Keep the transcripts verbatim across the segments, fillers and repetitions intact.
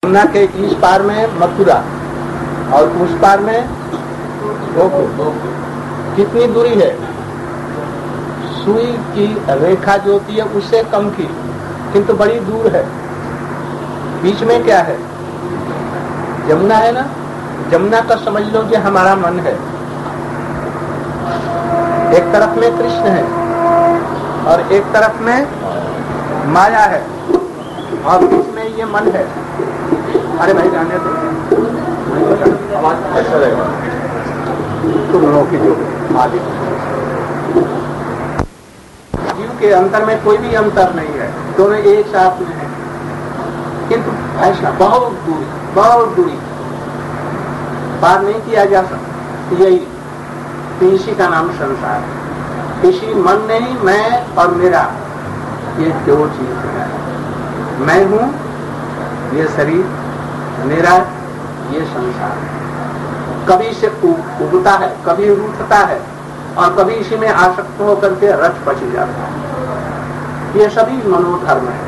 यमुना के इस पार में मथुरा और उस पार में गोकुल। कितनी दूरी है? सुई की रेखा जो होती है उससे कम की, किंतु बड़ी दूर है। बीच में क्या है? यमुना है ना। यमुना का समझ लो कि हमारा मन है। एक तरफ में कृष्ण है और एक तरफ में माया है और बीच में ये मन है। अरे भाई जाने दो, आवाज अच्छा रहेगा। तुम लोगों की जो मालिक, जीव के अंतर में कोई भी अंतर नहीं है, दोनों एक साथ में है, किंतु ऐसा बहुत दूरी बहुत दूरी पार नहीं किया जा सकता। यही इसी का नाम संसार है। इसी मन नहीं, मैं और मेरा, ये दो चीज है। मैं हूं, ये शरीर मेरा, ये संसार है। कभी इसे उगता है, कभी रूठता है और कभी इसी में आसक्त होकर के रच पच जाता है। ये सभी मनोधर्म है।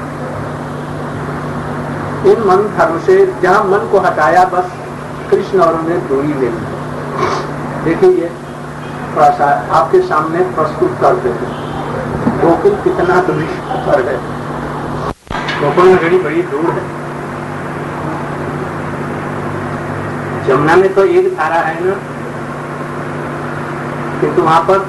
इन मन धर्म से जहां मन को हटाया, बस कृष्ण और उन्हें दूरी ले ली। देखिए थोड़ा सा आपके सामने प्रस्तुत कर देते हैं गोकुल कितना दूरी पर है। गोकुल नगरी बड़ी दूर है। यमुना में तो एक धारा है ना, किंतु वहां पर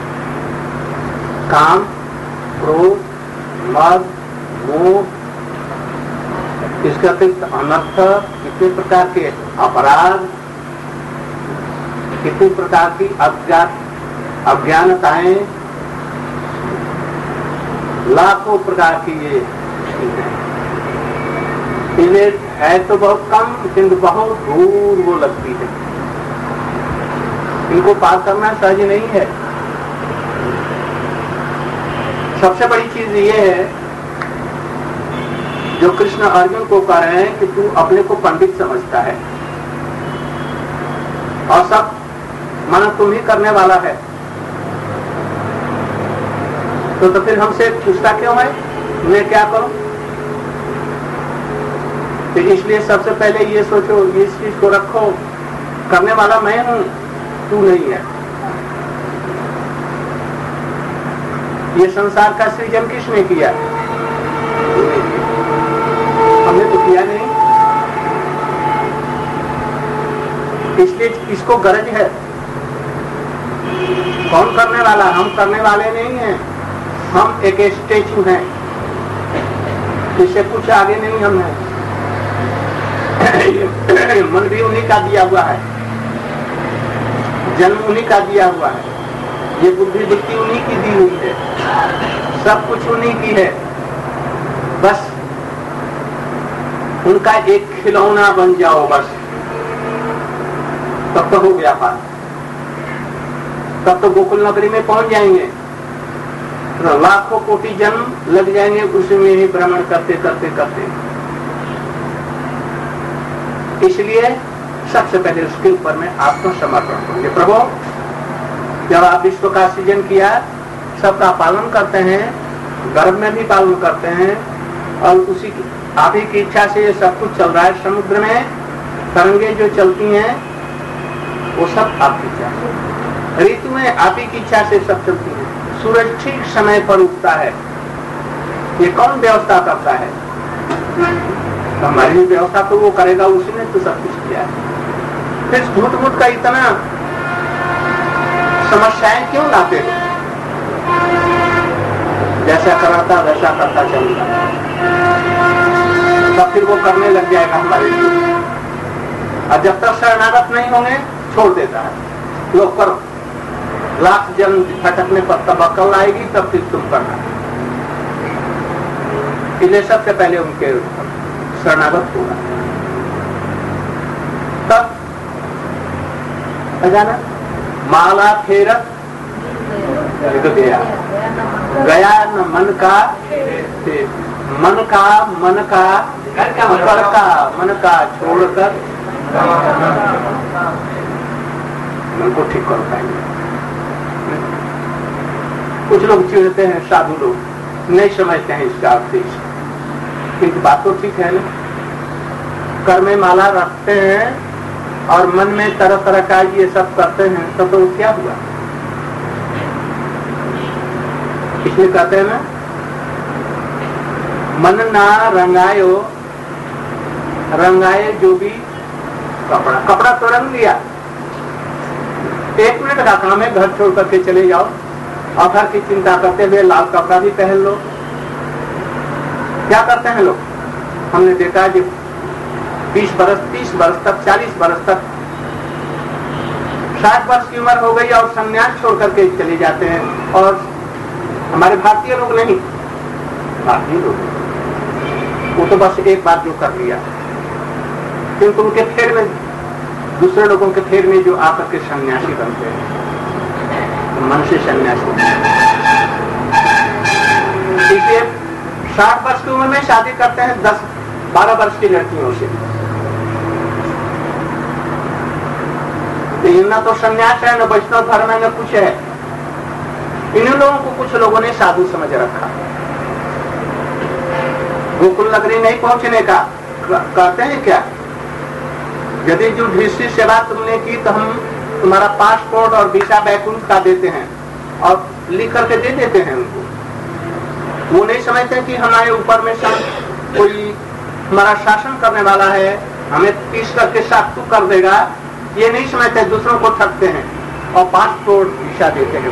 काम, क्रोध, मद, मोह, इसके अतिरिक्त अनर्थ, कितने प्रकार के अपराध, कितनी प्रकार की अज्ञात अज्ञानताएं, लाखों प्रकार की ये चीजें है तो बहुत कम, किंतु बहुत दूर वो लगती है। इनको पार करना सहज नहीं है। सबसे बड़ी चीज ये है जो कृष्ण अर्जुन को कह रहे हैं कि तू अपने को पंडित समझता है और सब मन तुम ही करने वाला है, तो तो फिर हमसे पूछता क्यों है मैं क्या करूं? तो इसलिए सबसे पहले ये सोचो, इस चीज को रखो, करने वाला मैं हूं, तू नहीं है। ये संसार का सृजन किसने किया? हमने तो किया नहीं। इसलिए इसको गरज है। कौन करने वाला? हम करने वाले नहीं हैं। हम एक स्टेचू हैं, इससे कुछ आगे नहीं हम हैं। मन भी उन्हीं का दिया हुआ है, जन्म उन्हीं का दिया हुआ है, ये बुद्धि वृत्ति उन्हीं की दी हुई है, सब कुछ उन्हीं की है। बस उनका एक खिलौना बन जाओ, बस तब तो हो गया पार। तब तो गोकुल नगरी में पहुंच जाएंगे। तो लाखों कोटि जन्म लग जाएंगे उसी में ही भ्रमण करते करते करते। इसलिए सबसे पहले उसके ऊपर में आपको समर्पण करेंगे। प्रभु, जब आप विश्व का सृजन किया, सबका पालन करते हैं, गर्भ में भी पालन करते हैं, और उसी की आप ही की इच्छा से ये सब कुछ चल रहा है। समुद्र में तरंगे जो चलती हैं वो सब आपकी इच्छा से, ऋतु में आप ही की इच्छा से सब चलती है। सूरज ठीक समय पर उगता है, ये कौन व्यवस्था करता है? तो हमारी व्यवस्था तो वो करेगा, उसी ने तो सब कुछ किया है। फिर झूठ मूठ का इतना समस्याएं क्यों लाते हो? जैसा कराता वैसा करता चलता, तब फिर वो करने लग जाएगा हमारे लिए। और जब तक शरणागत नहीं होंगे छोड़ देता है। लोग करो, लाख जन्म भटकने पर तब अकल आएगी, तब फिर तुम करना। इसलिए सबसे पहले उनके शरणागत होगा, तब जाना। माला फेरत तो गया गया न मन का मन का मन का कर का मन का छोड़कर मन को ठीक कर पाएंगे। कुछ लोग चिढ़ते हैं, साधु लोग नहीं समझते हैं इसका अर्थ, किंतु बात तो ठीक है ना। कर में माला रखते हैं और मन में तरह तरह का ये सब करते हैं तो, तो क्या हुआ? इसलिए कहते हैं ना, मन ना रंगायो रंगाए जो भी कपड़ा। कपड़ा तो रंग लिया, एक मिनट का काम है, घर छोड़ करके चले जाओ और घर की चिंता करते हुए लाल कपड़ा भी पहन लो। क्या करते हैं लोग? हमने देखा कि बीस बरस, तीस बरस तक, चालीस बरस तक, साठ वर्ष की उम्र हो गई और संन्यास छोड़ करके चले जाते हैं। और हमारे भारतीय लोग नहीं, भारतीय लोग वो तो बस एक बार जो कर लिया, किंतु उनके फेर में, दूसरे लोगों के फेर में जो आकर के सन्यासी बनते हैं, तो मन से सन्यासी। इसलिए साठ वर्ष की उम्र में शादी करते हैं दस बारह वर्ष की लड़कियों से। तो न तो सन्यास है, न वैष्णव धर्म है, न कुछ है। इन लोगों को कुछ लोगों ने साधु समझ रखा। गोकुल नगरी नहीं पहुंचने का कहते हैं क्या? यदि जो ढीसी सेवा तुमने की तो हम तुम्हारा पासपोर्ट और वीसा बैकुंठ का देते हैं और लिख करके दे देते हैं उनको। वो नहीं समझते कि हमारे ऊपर में कोई हमारा शासन करने वाला है, हमें पीस करके सातु कर देगा, ये नहीं समझते। दूसरों को ठगते हैं और पासपोर्ट वीसा देते हैं।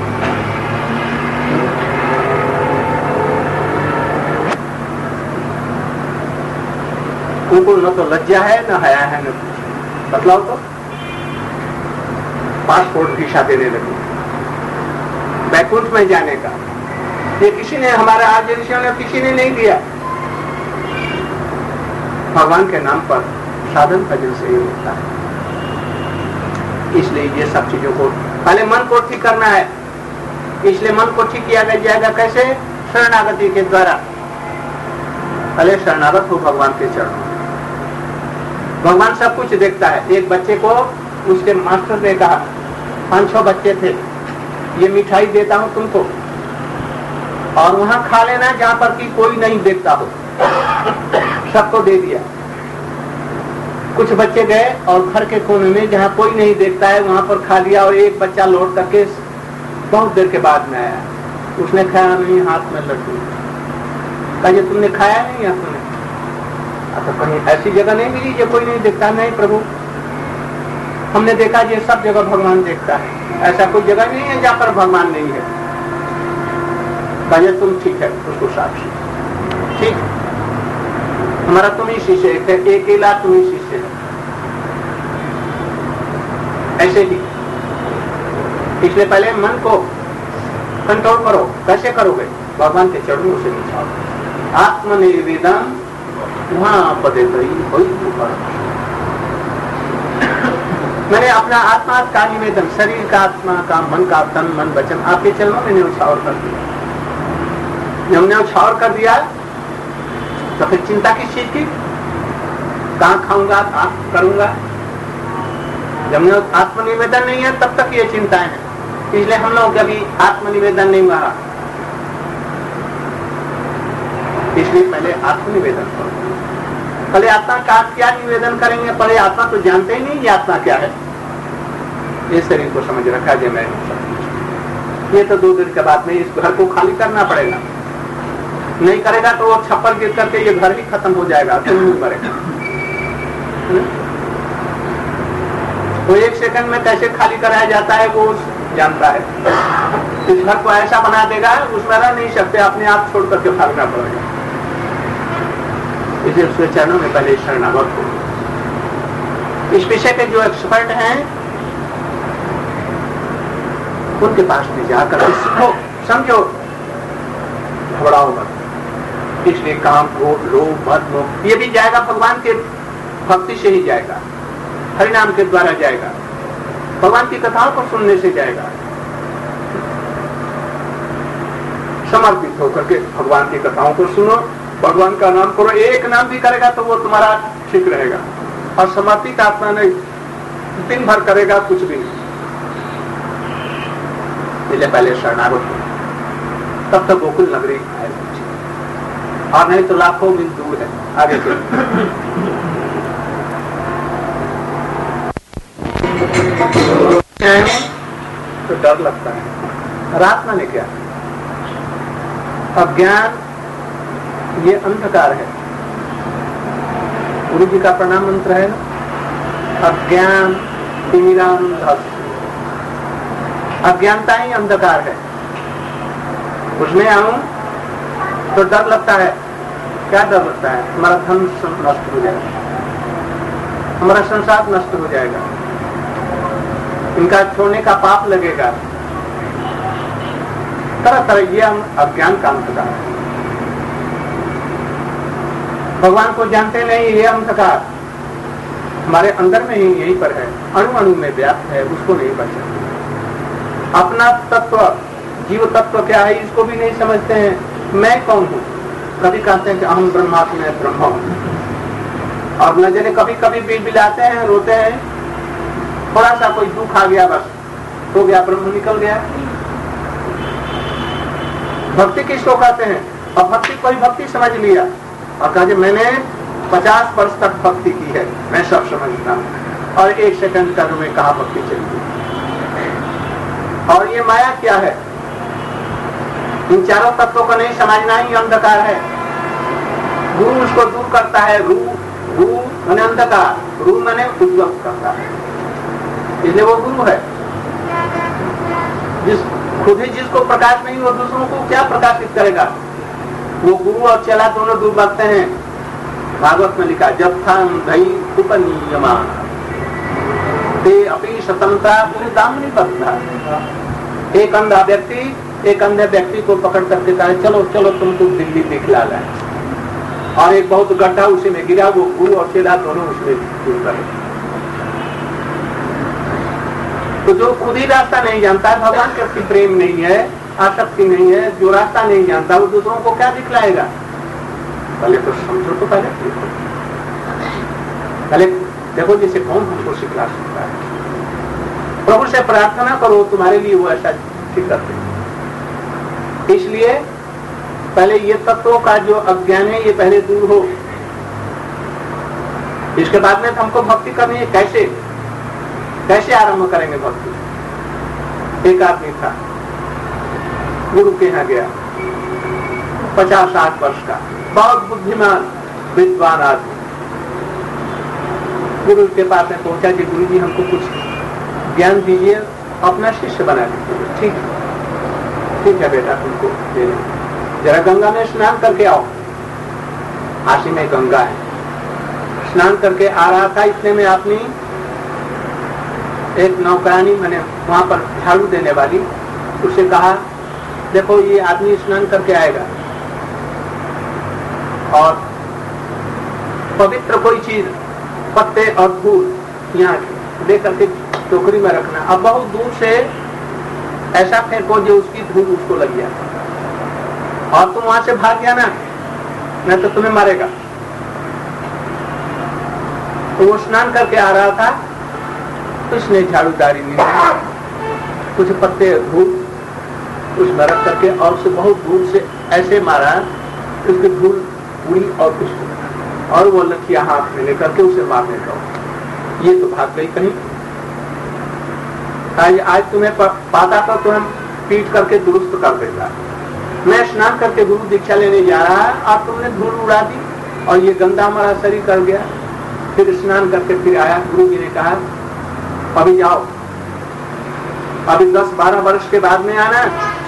उनको न तो लज्जा है, न हया है, न कुछ। बतलाओ तो, पासपोर्ट वीसा देने लगे, बैकुंठ में जाने का। ये किसी ने, हमारे आर्य ऋषियों ने किसी ने नहीं दिया। भगवान के नाम पर साधन भजन से ही होता है। इसलिए ये सब चीजों को पहले मन को ठीक करना है। इसलिए मन को ठीक किया जाएगा कैसे? शरणागति के द्वारा। पहले शरणागत हो भगवान के चरणों। भगवान सब कुछ देखता है। एक बच्चे को उसके मास्टर ने कहा, पांच छह बच्चे थे, ये मिठाई देता हूं तुमको और वहां खा लेना जहां पर कि कोई नहीं देखता हो। सबको दे दिया। कुछ बच्चे गए और घर के कोने में जहां कोई नहीं देखता है वहां पर खा लिया और एक बच्चा लौट करके बहुत देर के बाद में आया। उसने खाया नहीं, हाथ में लड्डू। कहा तुमने खाया नहीं या तुमने? तो कहीं ऐसी जगह नहीं मिली जो कोई नहीं देखता? नहीं प्रभु, हमने देखा ये सब जगह भगवान देखता है, ऐसा कोई जगह नहीं है जहां पर भगवान नहीं है। कहा तुम ठीक है, उसको साक्षी ठीक, हमारा तुम ही शिष्य है, अकेला तुम ही शिष्य है। ऐसे ही इसलिए पहले मन को कंट्रोल करो। कैसे करोगे? भगवान के चरणों से निकालो। आत्मनिवेदन वहां पदे मैंने अपना आत्मा का निवेदन, शरीर का, आत्मा का, मन का, तन मन वचन आपके चरणों में न्यौछावर कर दिया। जब न्यौछावर कर दिया तो फिर चिंता किस चीज की? कहाँ खाऊंगा, कहाँ करूंगा? जब आत्मनिवेदन नहीं है तब तक ये चिंताएं हैं। इसलिए हम लोग कभी आत्मनिवेदन नहीं हुआ। इसलिए पहले आत्मनिवेदन करो। पहले आत्मा का क्या निवेदन करेंगे? पहले आत्मा तो जानते ही नहीं ये आत्मा क्या है। ये शरीर को समझ रखा है मैं, ये तो दो दिन के बाद में इस घर को खाली करना पड़ेगा। नहीं करेगा तो वो छप्पर गिर करके ये घर ही खत्म हो जाएगा, तो नहीं मरेगा। तो एक सेकंड में कैसे खाली कराया जाता है वो जानता है। इस घर को ऐसा बना देगा उसमें रह नहीं सकते, अपने आप छोड़ करके भागना पड़ेगा। इसलिए उसके चरणों में पहले शरणागत हो। इस विषय के जो एक्सपर्ट हैं उनके पास में जाकर सीखो, समझो, घबराओ मत। इसलिए काम, क्रोध, लोभ, मद, मोह ये भी जाएगा भगवान के भक्ति से ही जाएगा, हरिनाम के द्वारा जाएगा, भगवान की कथाओं को सुनने से जाएगा। समर्पित होकर के भगवान की कथाओं को सुनो, भगवान का नाम करो। एक नाम भी करेगा तो वो तुम्हारा ठीक रहेगा। और समर्पित आत्मा नहीं, दिन भर करेगा कुछ भी नहीं। इसलिए पहले शरणागत हो, तब तक गोकुल नगरी आए, और नहीं तो लाखों मील दूर है आगे से। तो डर लगता है। रात माने क्या? अज्ञान ये अंधकार है। गुरु जी का प्रणाम मंत्र है ना, अज्ञान तिमिरांधस्य। अज्ञानता ही अंधकार है। उसमें आऊं तो डर लगता है। क्या डर लगता है? हमारा धन नष्ट हो जाएगा, हमारा संसार नष्ट हो जाएगा, इनका छोड़ने का पाप लगेगा। तरह तरह ये हम अज्ञान का अंधकार है। भगवान को जानते नहीं, ये अंधकार हमारे अंदर में ही यहीं पर है, अणु अणु में व्याप्त है, उसको नहीं बचा। अपना तत्व, जीव तत्व क्या है इसको भी नहीं समझते हैं। मैं कौन हूँ? कभी कहते हैं कि अहम ब्रह्मास्मि ब्रह्म हूँ, और न जाने कभी कभी बिल बिलाते हैं, रोते हैं, थोड़ा सा कोई दुख आ गया बस तो गया, ब्रह्म निकल गया। भक्ति किसको कहते हैं? अब भक्ति कोई भक्ति समझ लिया और कहा मैंने पचास वर्ष तक भक्ति की है, मैं सब समझता हूँ, और एक सेकंड का में कहा भक्ति चली गई। और ये माया क्या है? इन चारों तत्वों को नहीं समझना ही अंधकार है। गुरु उसको दूर करता है। रू रू मैंने अंधकार, रू मैंने उज्ज्वल करता है, इसलिए वो गुरु है। जिस खुद ही जिसको प्रकाश नहीं, वो दूसरों को क्या प्रकाशित करेगा? वो गुरु और चेला दोनों दूर बढ़ते हैं। भागवत में लिखा, जब था धई उपनियमा ते अपनी स्वतंत्रता पूरी दाम नहीं बदला। एक अंधा व्यक्ति एक अंधे व्यक्ति को पकड़ करके कहा चलो चलो तुमको दिल्ली दिखला लाए, और एक बहुत गड्ढा उसी में गिरा, वो गुरु और चेला दोनों उसमें दूर करे। तो जो खुद ही रास्ता नहीं जानता है, भगवान के प्रति प्रेम नहीं है, आसक्ति नहीं है, जो रास्ता नहीं जानता वो दूसरों को क्या दिखलाएगा? पहले तो समझो, तो पहले पहले देखो जिसे कौन हमको सिखला सकता है। प्रभु से प्रार्थना करो, तुम्हारे लिए वो ऐसा ठीक करते हैं। इसलिए पहले ये तत्वों का जो अज्ञान है ये पहले दूर हो, इसके बाद में हमको भक्ति करनी है। कैसे कैसे आरंभ करेंगे भक्ति? एक आदमी था, गुरु के यहाँ गया, पचास साठ वर्ष का, बहुत बुद्धिमान विद्वान आदमी। गुरु के पास में पहुंचा कि गुरु जी हमको कुछ ज्ञान दीजिए, अपना शिष्य बना दीजिए। ठीक ठीक है बेटा, तुमको दे दें। जरा गंगा में स्नान करके आओ। काशी में गंगा है। स्नान करके आ रहा था, इतने में अपनी एक नौकरानी, मैंने वहां पर झाड़ू देने वाली, उससे कहा देखो ये आदमी स्नान करके आएगा और पवित्र कोई चीज, पत्ते और धूल यहाँ ले करके टोकरी में रखना। अब बहुत दूर से ऐसा फेंको जो उसकी धूल उसको लग गया, और तुम वहां से भाग गया ना, नहीं तो तुम्हें मारेगा। तो वो स्नान करके आ रहा था, तो उसने झाड़ूदारी ली, कुछ पत्ते धूल उसमें रख करके और उसे बहुत दूर से ऐसे मारा, उसकी धूल उड़ी और कुछ, और वो लठिया हाथ में लेकर के उसे मारने लगा। ये तो भाग गई कहीं। आज तुम्हें पाता तो तुम्हें पीट करके दुरुस्त कर देता। मैं स्नान करके गुरु दीक्षा लेने जा रहा है और तुमने धूल उड़ा दी और ये गंदा हमारा शरीर कर गया। फिर स्नान करके फिर आया, गुरु जी ने कहा अभी जाओ, अभी दस बारह वर्ष के बाद में आना,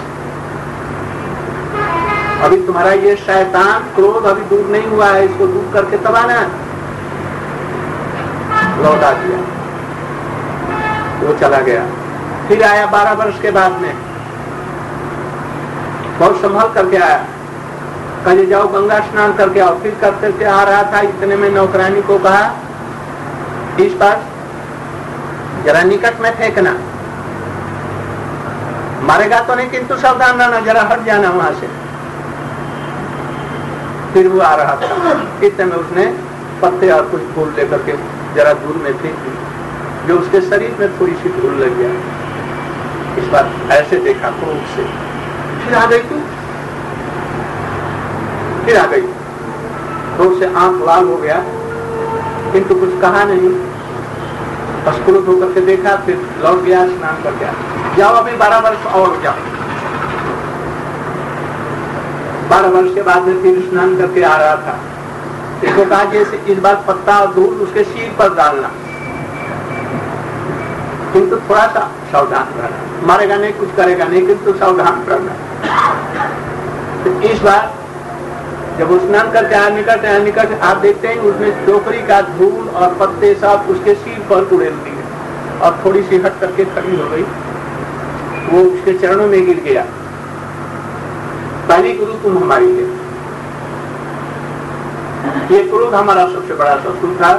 अभी तुम्हारा ये शैतान क्रोध अभी दूर नहीं हुआ है, इसको दूर करके तब आना। लौटा दिया, वो चला गया। फिर आया बारह वर्ष के बाद में, बहुत संभल करके आया, कहे जाओ गंगा स्नान करके आओ। फिर करते से आ रहा था, इतने में नौकरानी को कहा इस पास जरा निकट में फेंकना, मारेगा तो नहीं किंतु सावधान रहना, जरा हट जाना वहां से। फिर वो आ रहा था, इतने में उसने पत्ते और कुछ फूल लेकर के जरा दूर में फेंक दी, जो उसके शरीर में थोड़ी सी धूल लग गया। इस बार ऐसे देखा क्रोध से, फिर आ गई, तू फिर आ गई, क्रोध से आंख लाल हो गया, किंतु कुछ कहा नहीं, बस क्रोध होकर के देखा, फिर लौट गया, स्नान कर गया। जाओ अभी बारह वर्ष और जाओ। बारह वर्ष के बाद में फिर स्नान करके आ रहा था, इसको कहा जैसे इस बार पत्ता और धूल उसके सिर पर डालना, किंतु थोड़ा सा सावधान रहना, मारेगा नहीं, कुछ करेगा नहीं, किंतु सावधान रहना। तो इस बार जब वो स्नान करके आ निकट आ निकट आप देखते हैं उसमें टोकरी का धूल और पत्ते सब उसके सिर पर उड़ेल दिए और थोड़ी सी हट करके खड़ी हो गई, वो उसके चरणों में गिर गया। पहली गुरु तुम हमारी है। ये क्रोध हमारा सबसे बड़ा शत्रु था,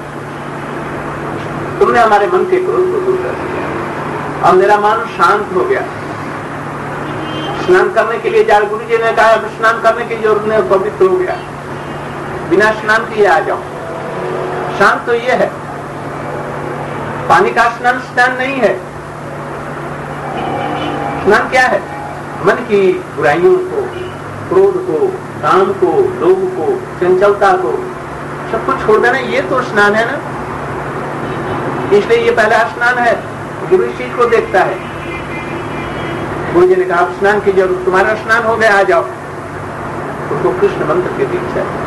तुमने हमारे मन के क्रोध को दूर कर दिया और मेरा मन शांत हो गया। स्नान करने के लिए जाए, गुरु जी ने कहा अब स्नान करने की जरूरत नहीं, पवित्र हो गया, बिना स्नान किए आ जाओ। शांत तो ये है, पानी का स्नान स्नान नहीं है। स्नान क्या है? मन की बुराइयों को, क्रोध को, काम को, लोभ को, चंचलता को, सबको छोड़ देना, ये तो स्नान है ना। इसलिए ये पहला स्नान है, गुरु इस चीज को देखता है। गुरु जी ने कहा स्नान की जरूरत, तुम्हारा स्नान हो गया, आ जाओ। उसको कृष्ण मंत्र के दीक्षा है।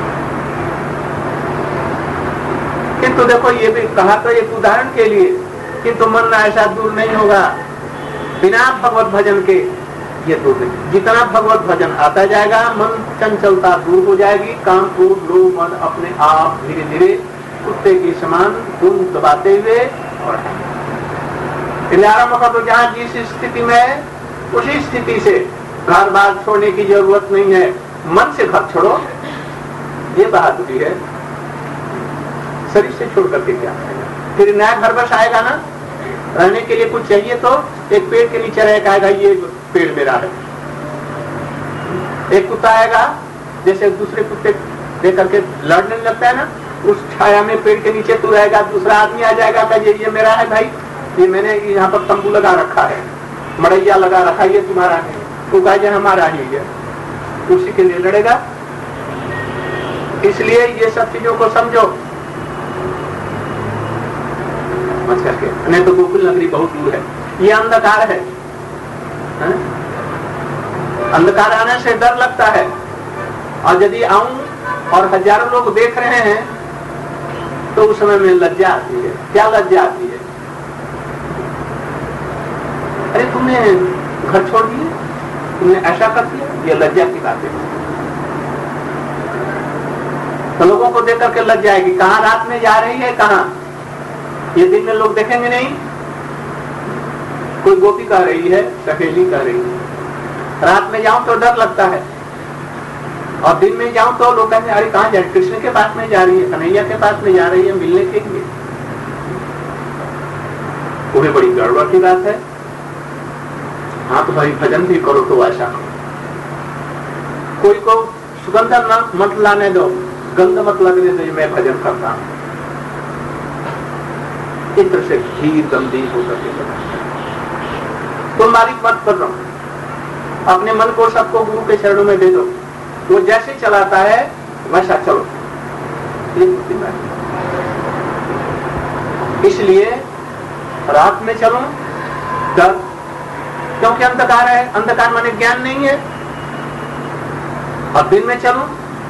किंतु देखो ये भी कहा तो एक उदाहरण के लिए, किंतु मन ऐसा दूर नहीं होगा बिना भगवत भजन के, ये दूर नहीं। जितना भगवत भजन आता जाएगा मन चंचलता दूर हो जाएगी, काम क्रोध लोभ मन अपने आप धीरे धीरे कुत्ते के समान खून दबाते हुए और आरम्भ कर दो। जहां जिस स्थिति में उसी स्थिति से घर बार छोड़ने की जरूरत नहीं है, मन से घर छोड़ो, ये बहादुरी है। शरीर से छोड़ करके क्या आएगा? फिर नया घर बस आएगा ना, रहने के लिए कुछ चाहिए तो एक पेड़ के नीचे रह आएगा, ये पेड़ मेरा है। एक कुत्ता आएगा, जैसे दूसरे कुत्ते देख करके लड़ने लगता है ना, उस छाया में पेड़ के नीचे तू रहेगा, दूसरा आदमी आ जाएगा कहा ये मेरा है भाई, ये मैंने यहाँ पर तंबू लगा रखा है, मड़ैया लगा रखा है, ये तुम्हारा नहीं, तू कहे हमारा ही है, उसी के लिए लड़ेगा। इसलिए ये सब चीजों को समझो मत करके, नहीं तो गोकुल नगरी बहुत दूर है, ये अंधकार है, है? अंधकार आने से डर लगता है, और यदि आऊं और हजारों लोग देख रहे हैं तो उस समय में लज्जा आती है। क्या लज्जा आती है? अरे तुमने घर छोड़ दिए, तुमने ऐसा कर दिया, ये लज्जा की बात है। तो लोगों को देख करके लग जाएगी, कहाँ रात में जा रही है, कहाँ ये दिन में लोग देखेंगे नहीं। कोई गोपी कह रही है, सहेली कह रही है, रात में जाऊं तो डर लगता है, और दिन में जाऊं तो लोग कहते हैं अरे कहाँ जा रही, कृष्ण के पास में जा रही है, कन्हैया के पास में जा रही है मिलने के लिए। वो भी बड़ी गड़बड़ की बात है। हाँ तो भाई भजन भी करो तो ऐसा करो, कोई को सुगंध मत लाने दो, गंध मत लगने दो, मैं भजन करता हूं। इस तरह से घी गंदी हो सके तो मालिक मत कर रहा, अपने मन को सबको गुरु के चरणों में दे दो, वो जैसे चलाता है वैसा चलो। इसलिए रात में चलो डर, क्योंकि अंधकार है, अंधकार माने ज्ञान नहीं है। और दिन में चलो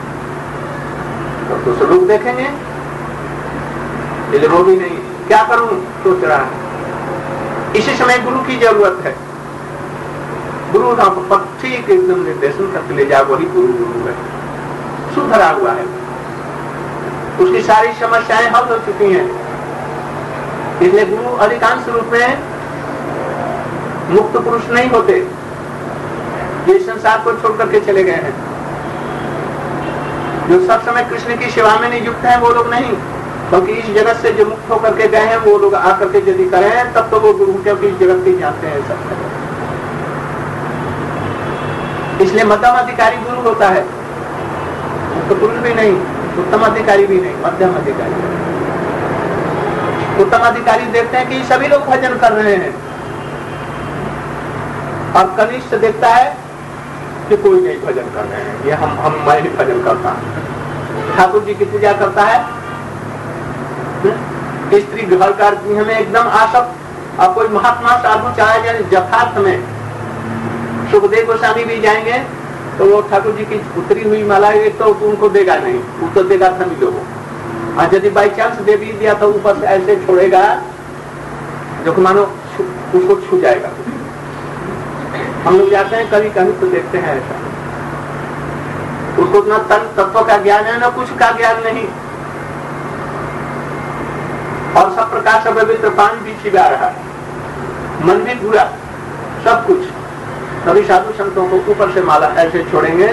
तो दूसरे लोग देखेंगे, इसलिए वो भी नहीं, क्या करूं सोच रहा है। इसी समय गुरु की जरूरत है। गुरु ठीक एकदम निर्देशन करके ले जाओ, वही गुरु गुरु है, सुधरा हुआ है, उसकी सारी समस्याएं हल हो चुकी हैं। इसलिए गुरु अधिकांश रूप में मुक्त पुरुष नहीं होते, ये संसार को छोड़ करके चले गए हैं। जो सब समय कृष्ण की सेवा में नियुक्त हैं वो लोग नहीं, क्योंकि इस जगत से जो मुक्त होकर के गए हैं वो लोग आकर के यदि करें तब तो वो गुरु, क्योंकि इस जगत के जानते हैं सब। इसलिए मध्यम अधिकारी गुरु होता है, तो पुरुष भी नहीं, उत्तम अधिकारी भी नहीं, मध्यम अधिकारी। उत्तम अधिकारी देखते हैं कि सभी लोग भजन कर रहे हैं, और कनिष्ठ देखता है कि कोई नहीं भजन कर रहे हैं, ये हम हम मैं ही भजन करता हूं। ठाकुर जी की पूजा करता है, स्त्री घर का हमें एकदम आसक्त, अब कोई महात्मा साधु चाहे जाए यथार्थ में सुखदेव गोस्वामी भी जाएंगे तो वो ठाकुर जी की उतरी हुई माला एक तो उनको देगा नहीं, वो तो देगा सभी लोगों। और यदि बाई चांस दे भी दिया तो ऊपर से ऐसे छोड़ेगा जो कि मानो उसको छू जाएगा। हम लोग जाते हैं कभी कभी तो देखते हैं ऐसा, उसको उतना तत्व का ज्ञान है ना कुछ का ज्ञान नहीं, और सब प्रकार से पवित्र पानी भी छिपा रहा है, मन भी पूरा सब कुछ। कभी साधु संतों को ऊपर से माला ऐसे छोड़ेंगे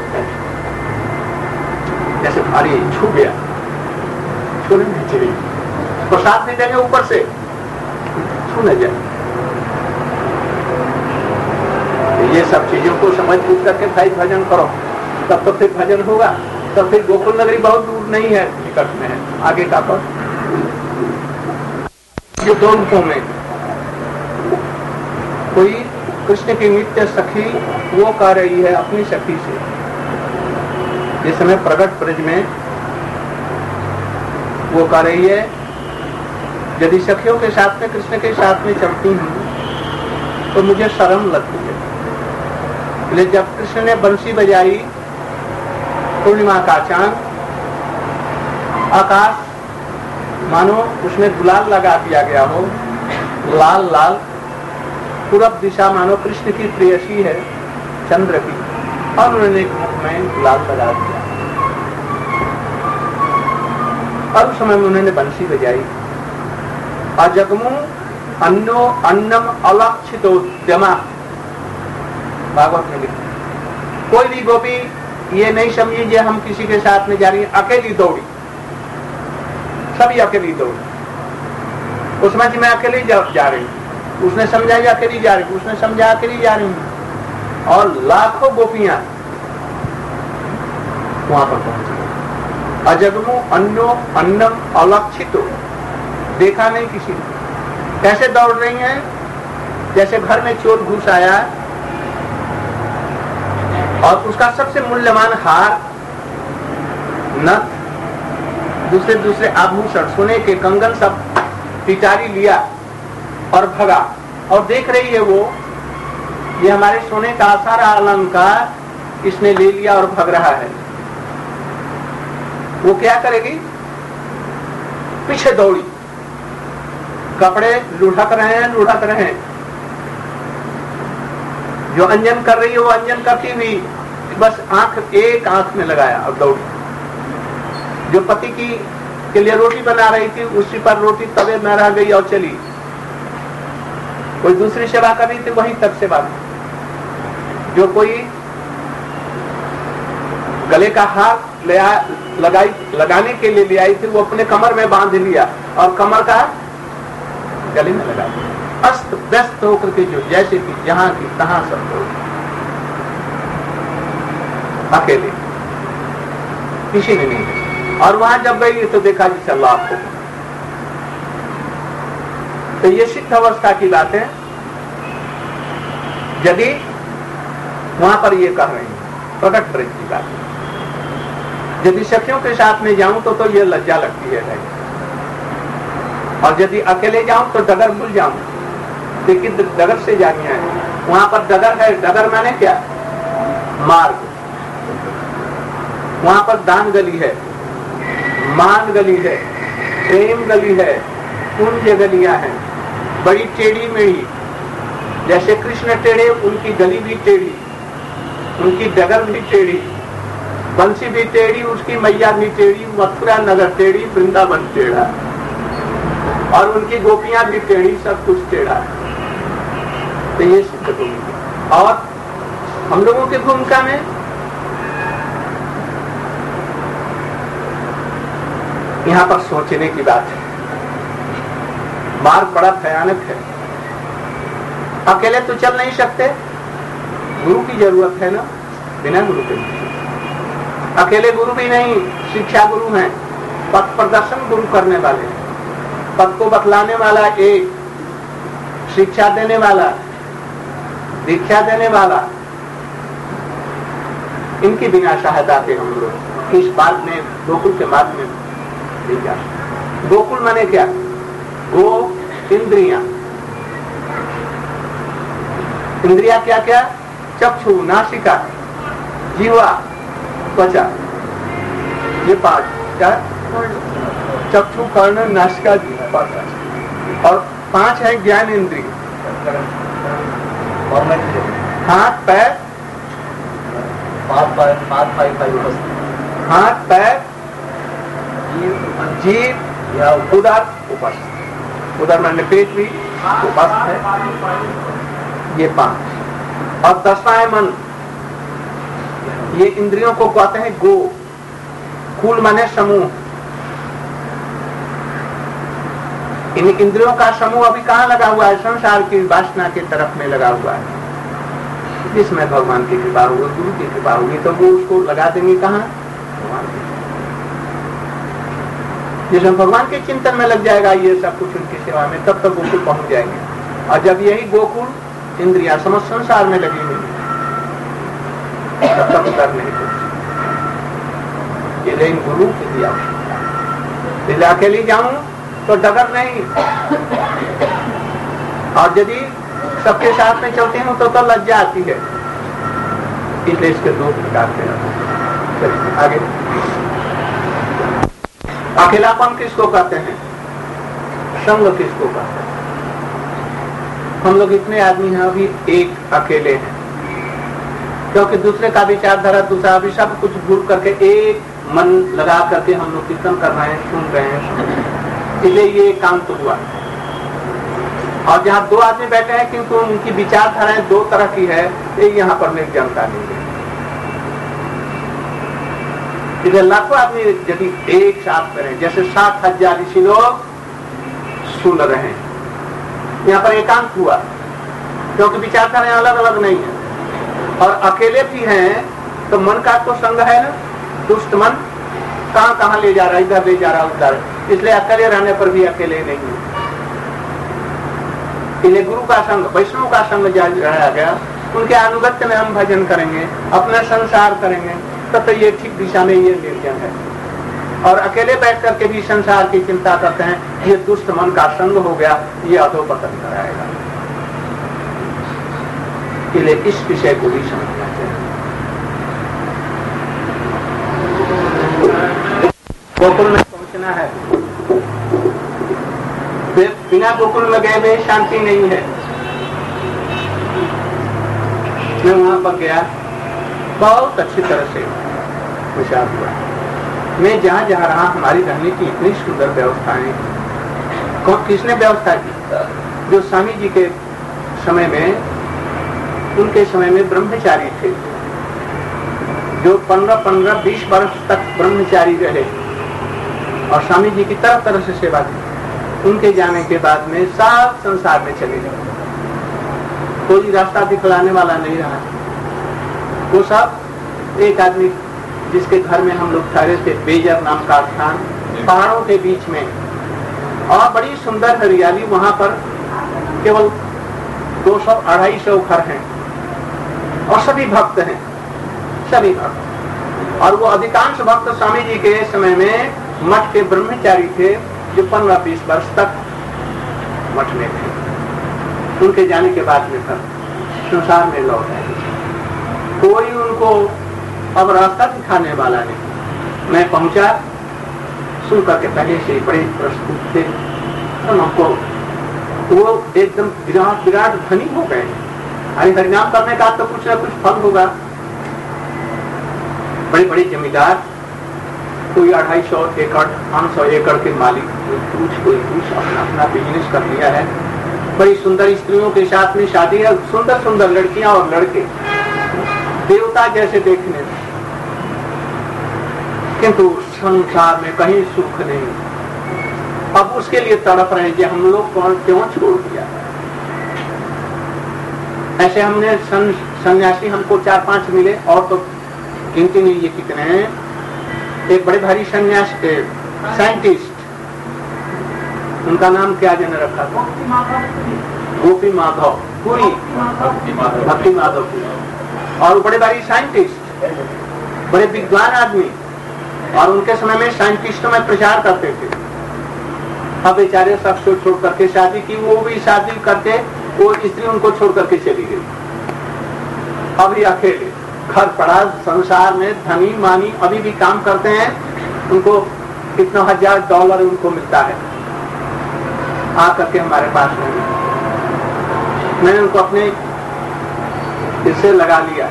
जैसे भारी छू गया, छोड़े नहीं चाहिए, प्रसाद नहीं देंगे ऊपर से छू न जाए। ये सब चीजों को समझ पूछ करके भाई भजन करो, तब तो फिर भजन होगा। तब फिर गोकुल नगरी बहुत दूर नहीं है, निकट में है, आगे का पर ये दो रूपों में कोई कृष्ण की नित्य सखी वो कह रही है अपनी सखी से, जिस समय प्रगट ब्रज में वो कह रही है यदि सखियों के साथ में कृष्ण के साथ में चलती हूँ तो मुझे शर्म लगती है। इसलिए जब कृष्ण ने बंसी बजाई, पूर्णिमा का चांद, आकाश मानो उसमें गुलाल लगा दिया गया हो, लाल लाल, पूरब दिशा मानो कृष्ण की प्रेयसी है चंद्र की, और उन्होंने मुख में गुलाल लगा दिया और उस समय में उन्होंने बंसी बजाई। अजगमु अन्नो अन्नम अलक्षितोद्यमा, भागवत में लिखा। कोई भी गोपी ये नहीं समझी जे हम किसी के साथ में जा रही है, अकेली दौड़ी, सभी अकेली दौड़ी। उसमें मैं अकेली जा, जा रही हूँ, उसने समझा अकेली जा रही हूँ, उसने समझा अकेली जा रही हूँ, और लाखों गोपियां वहां पर पहुंच गई। अजगमु अन्नो अन्नम अलक्षितो, देखा नहीं किसी ने। कैसे दौड़ रही हैं? जैसे घर में चोर घुस आया और उसका सबसे मूल्यवान हार, नथ, दूसरे दूसरे आभूषण, सोने के कंगन सब पिटारी लिया और भगा, और देख रही है वो ये हमारे सोने का सारा अलंकार इसने ले लिया और भग रहा है। वो क्या करेगी? पीछे दौड़ी, कपड़े लुढ़क रहे हैं लुढ़क रहे हैं, जो अंजन कर रही है वो अंजन करती हुई बस आंख एक आंख में लगाया और दौड़ी। जो पति की के लिए रोटी बना रही थी उसी पर रोटी तवे में रह गई और चली। कोई दूसरी सेवा कर रही थी वहीं तक सेवा की। जो कोई गले का हार ले आ, लगाई लगाने के लिए ले आई थी वो अपने कमर में बांध लिया और कमर का गले में लगा दिया। अस्त व्यस्त होकर के जो जैसे कि जहां की तहां सब लोग अकेले, किसी ने नहीं। और वहां जब गई तो देखा कि चल आपको, तो ये सिद्ध अवस्था की बात है। यदि वहां पर ये कर रही है प्रकट ब्रज की बात है। यदि सखियों के साथ में जाऊं तो तो ये लज्जा लगती है, और यदि अकेले जाऊं तो डगर भूल जाऊं। लेकिन डगर से जानी है, वहां पर डगर है। डगर माने क्या? मार्ग। वहां पर दान गली है, मान गली है, प्रेम गली है, कुंज गलियां हैं, बड़ी टेढ़ी मेढ़ी। जैसे कृष्ण टेढ़े, उनकी गली भी टेढ़ी, उनकी डगर भी टेढ़ी, बंसी भी टेढ़ी, उसकी मैया भी टेढ़ी, मथुरा नगर टेढ़ी, वृंदावन टेढ़ा, और उनकी गोपियां भी टेढ़ी, सब कुछ टेढ़ा। तो ये सिद्ध भूमिका। और हम लोगों की भूमिका में यहां पर सोचने की बात है। मार्ग बड़ा भयानक है। अकेले तो चल नहीं सकते, गुरु की जरूरत है ना, बिना गुरु के। अकेले गुरु भी नहीं, शिक्षा गुरु हैं, पथ प्रदर्शन गुरु करने वाले, पथ को बतलाने वाला एक, शिक्षा देने वाला, दीक्षा देने वाला। इनकी बिना सहायता के हम लोग इस बात में, गोकुल के मार्ग में नहीं जा सकते। गोकुल माने क्या? गो इंद्रियां, इंद्रिया क्या क्या? चक्षु, नासिका, जीवा, त्वचा, ये पांच। क्या? चक्षु, कर्ण, नासिका, जीवा, और पांच है ज्ञान इंद्रिय। हाथ पैर, हाथ पैर, जीव या उदर, उपस्थ, उदर मैंने पेट भी उपस्थ है, ये पांच। और दसवां है मन। ये इंद्रियों को कहते हैं गो। कुल माने समूह। इन इंद्रियों का समूह अभी कहाँ लगा हुआ है? संसार की वासना की तरफ में लगा हुआ है। जिसमें भगवान की कृपा होगी, गुरु की कृपा होगी, तो वो उसको लगा देंगे कहाँ? भगवान की। जिसमें भगवान के चिंतन में लग जाएगा ये सब कुछ उनकी सेवा में, तब तक गोकुल पहुंच जाएंगे। और जब यही गोकुल इंद्रिया समस्त संसार में लगी हुई तब तक उतर नहीं पहुंचे। ये गुरु की दिया इसलिए अकेली जाऊं तो डगर नहीं, और यदि सबके साथ में चलती हूं तो तो लज्जा आती है। इसलिए इसके दो प्रकार के चलिए आगे। अकेलापन किसको कहते हैं? संग किसको कहते हैं? हम लोग इतने आदमी हैं, अभी एक अकेले हैं, क्योंकि दूसरे का विचारधारा, दूसरा भी सब कुछ भूल करके एक मन लगा करके हम लोग कीर्तन कर रहे हैं, सुन रहे हैं। इसलिए ये एकांत तो हुआ। और जहाँ दो आदमी बैठे हैं किंतु उनकी विचारधाराएं दो तरह की है, ये यहाँ पर निर्जनता नहीं है। इसलिए लाखों आदमी यदि एक साथ करें, जैसे सात हजार ऋषि लोग सुन रहे हैं, यहाँ पर एकांत हुआ, क्योंकि विचारधाराएं अलग अलग नहीं है। और अकेले भी हैं तो मन का तो संग है ना, दुष्ट मन कहाँ कहाँ ले जा रहा है, इधर ले जा रहा है उधर। इसलिए अकेले रहने पर भी अकेले नहीं है। इसलिए गुरु का संग, वैष्णव का संग रहा गया, उनके अनुगत्य में हम भजन करेंगे, अपना संसार करेंगे, तब तो ये ठीक दिशा में ये निर्जन है। और अकेले बैठ करके भी संसार की चिंता करते हैं, ये दुष्ट मन का संग हो गया, ये अधोपतन कराएगा। इसलिए इस विषय को भी समझना चाहिए। गोकुल में पहुंचना है, बिना गोकुल में गए हुए शांति नहीं है। मैं वहां पर गया, बहुत अच्छी तरह से विचार हुआ। मैं जहाँ जहाँ रहा, हमारी रहने की इतनी सुंदर व्यवस्थाएं, कौन किसने व्यवस्था की? जो स्वामी जी के समय में, उनके समय में ब्रह्मचारी थे, जो पंद्रह पंद्रह बीस वर्ष तक ब्रह्मचारी रहे और स्वामी जी की तरह तरह से सेवा की। उनके जाने के बाद में सब संसार में चले गए, कोई रास्ता दिखलाने वाला नहीं रहा। वो सब एक आदमी जिसके घर में हम लोग ठहरे थे, बेजर नाम का स्थान, पहाड़ों के बीच में, और बड़ी सुंदर हरियाली, वहां पर केवल दो सौ अढ़ाई सौ घर हैं और सभी भक्त हैं, सभी भक्त। और वो अधिकांश भक्त स्वामी जी के समय में मठ के ब्रह्मचारी थे, जो पंद्रह बीस वर्ष तक मठ में थे। उनके जाने के बाद में फिर संसार में लौट आए, कोई उनको अब रास्ता दिखाने वाला नहीं। मैं पहुंचा, सुन करके पहले से बड़े प्रस्तुत थे, तो हमको वो एकदम विराट विराट धनी हो गए। अरे हरिनाम करने का तो कुछ ना कुछ फल होगा। बड़े बड़े जमींदार, कोई अढ़ाई सौ एकड़ पांच सौ एकड़ के मालिक, कुछ कोई कुछ अपना अपना बिजनेस कर लिया है। बड़ी सुंदर स्त्रियों के साथ में शादी है, सुंदर सुंदर लड़कियां और लड़के, देवता जैसे देखने में, किंतु संसार में कहीं सुख नहीं। अब उसके लिए तड़प रहे कि हम लोग कौन क्यों छोड़ दिया। ऐसे हमने सन, सन्यासी हमको चार पांच मिले, और तो गिनती नहीं ये कितने हैं। एक बड़े भारी सन्यासी साइंटिस्ट, उनका नाम क्या जन रखा था? गोपी माधव पुरी, भक्ति माधव पुरी। और बड़े भारी साइंटिस्ट, बड़े विद्वान आदमी, और उनके समय में साइंटिस्टों में प्रचार करते थे। अब बेचारे सब छोड़ छोड़ करके शादी की, वो भी शादी करके वो स्त्री उनको छोड़ करके चली गई। अभी अकेले घर पड़ा, संसार में धनी मानी अभी भी काम करते हैं, उनको कितना हजार डॉलर उनको मिलता है, आकर के हमारे पास नहीं। मैंने उनको अपने इससे लगा लिया,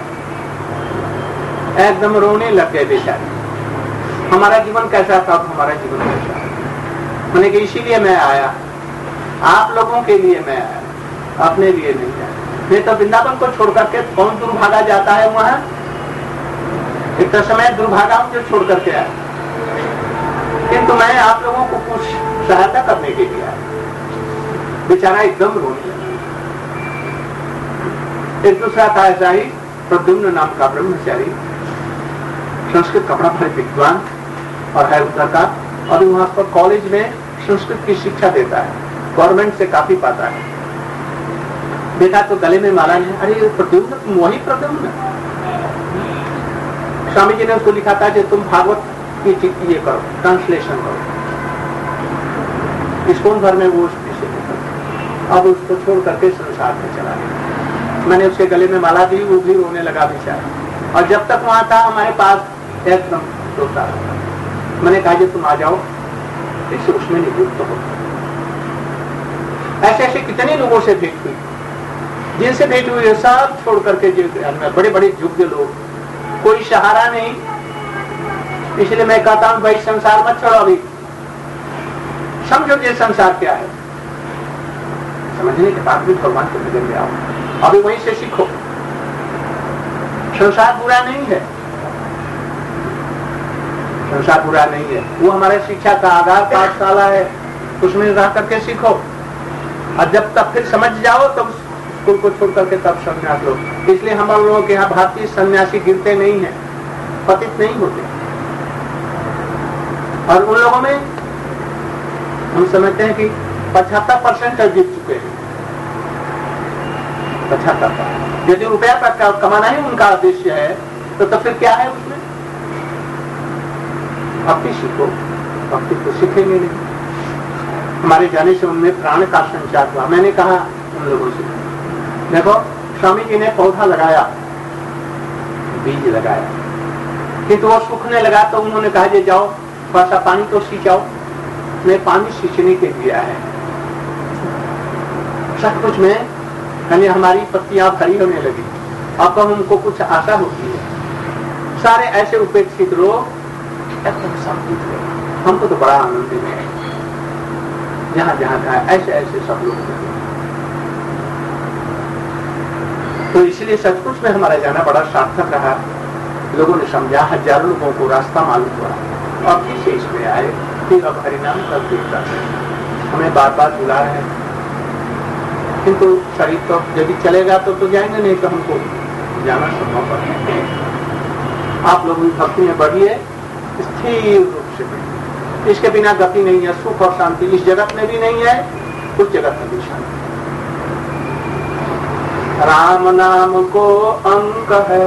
एकदम रोने लग गए बेचारे। हमारा जीवन कैसा था, हमारा जीवन कैसा। मैंने कहा इसीलिए मैं आया, आप लोगों के लिए मैं आया, अपने लिए नहीं आया। नहीं तो वृंदावन को छोड़ करके कौन दुर्भागा जाता है वहां। एक तो समय दुर्भागा हूं जो छोड़ करके आया, किंतु मैं आप लोगों को कुछ सहायता करने के लिए आया। बेचारा एकदम रोने लगा। एक दूसरा था ऐसा ही, प्रद्युम्न नाम का ब्रह्मचारी, संस्कृत का बड़ा भारी विद्वान और है उधर का, और वहां पर कॉलेज में संस्कृत की शिक्षा देता है, गवर्नमेंट से काफी पाता है। देखा तो गले में माला नहीं, अरे प्रद्युम्न, तुम वही प्रद्युम्न। स्वामी जी ने उसको लिखा था कि तुम भागवत की ये करो, ट्रांसलेशन करो। इस्कॉन भर में वो अब उसको छोड़ करके संसार में चला गया। मैंने उसके गले में माला दी, वो भी रोने लगा बेचारा। और जब तक वहां था हमारे पास एकदम रोता रहा। मैंने कहा तुम आ जाओ, इससे उसमें निवृत्त हो। ऐसे ऐसे कितने लोगों से भेंट हुई, जिनसे भेंट हुई है सब छोड़ करके बड़े बड़े योग्य लोग, कोई सहारा नहीं। इसलिए मैं कहता हूं भाई संसार मत छोड़ो, अभी समझो ये संसार क्या है। समझने के बाद भी भगवान के भजन में आओ, अभी वहीं से सीखो। संसार बुरा नहीं है, संसार बुरा नहीं है, वो हमारे शिक्षा का आधार पाठशाला है, उसमें रह करके सीखो। और जब तक फिर समझ जाओ तब स्कूल को छोड़ करके तब संन्यास लो। इसलिए हम लोगों के यहाँ भारतीय सन्यासी गिरते नहीं है, पतित नहीं होते। और उन लोगों में हम समझते हैं कि पचहत्तर परसेंट गिर चुके हैं। पचहत्तर यदि रुपया का कमाना ही उनका उद्देश्य है तो तब फिर क्या है उसमें। भक्ति सीखो, भक्ति तो सीखेंगे नहीं। हमारे जाने से उनमें प्राण का संचार हुआ। मैंने कहा उन लोगों से, देखो स्वामी जी ने पौधा लगाया, बीज लगाया, किंतु वो सूखने लगा तो उन्होंने कहा जे जाओ थोड़ा सा पानी तो सींचाओ। मैं पानी सींचने के लिए आया। सब कुछ में यानी हमारी पत्तियां खड़ी होने लगी। अब तो हमको कुछ आशा होती है। सारे ऐसे उपेक्षित लोग एकदम सब कुछ है, हमको तो बड़ा आनंद है। जहां जहां था ऐसे ऐसे सब लोग। तो इसलिए सचमुच में हमारा जाना बड़ा सार्थक रहा। लोगों ने समझा, हजारों लोगों को रास्ता मालूम हुआ और फिर से इसमें आए। फिर अब हरिनाम कर देता है, हमें बार बार बुला रहे हैं, किंतु शरीर तो यदि चलेगा तो तो जाएंगे, नहीं तो हमको जाना संभव नहीं। आप लोग भी भक्ति में बढ़िए, स्थिर रूप से बढ़िए। इसके बिना गति नहीं है। सुख और शांति इस जगत में भी नहीं है, उस जगत में भी शांति। राम नाम को अंक है,